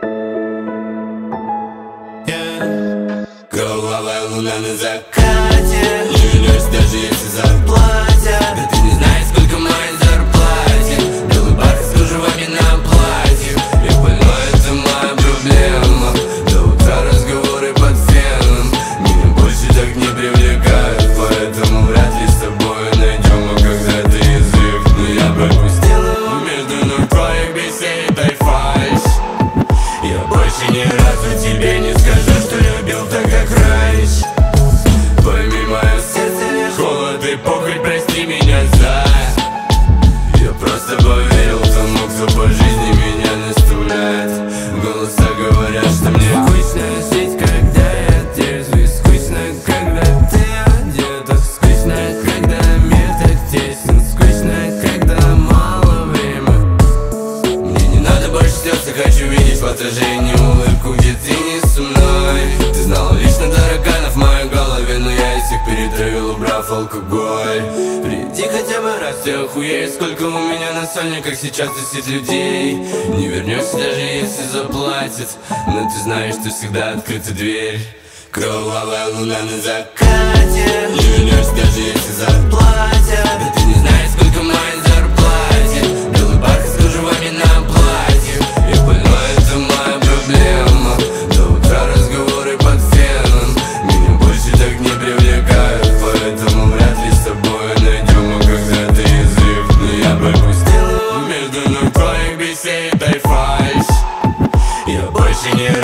Кровавая луна на закате, не вернешь, даже если заплатят. Да ты не знаешь, сколько моей зарплате. Белый бархат с кружевами на платье. Я понимаю, это моя проблема. До утра разговоры под феном меня больше так не привлекают, поэтому вряд ли с тобой найдем мы когда-то язык. Но я пропустил между ног твоих бесед и фальшь. Я больше ни разу тебе не скажу, что любил так, как раньше. Пойми, мое сердце лишь холод и похоть, прости меня за. Я просто поверил тому, кто по жизни меня наставляет. Голоса говорят, что мне скучно жить, когда я трезвый. Скучно, когда ты одета. Скучно, когда мир так тесен. Скучно, когда мало времени. Мне не надо больше слез, я хочу видеть в отражении улыбку, где ты не со мной. Ты знала лично тараканов в моей голове, но я из всех перетравил, убрав алкоголь. Приди хотя бы раз, ты охуеешь, сколько у меня на сольниках сейчас тусит людей. Не вернешься, даже если заплатят, но ты знаешь, что всегда открыта дверь. Кровавая луна на закате, не вернешься, даже если заплатят. Да ты не знаешь, сколько моей зарплате. Белый бархат с кружевами на платье. Я понимаю, это моя проблема. До утра разговоры под феном меня больше так не привлекают, поэтому вряд ли с тобой найдем мы когда-то язык. Но я пропустил между ног твоих бесед и фальшь. Я больше не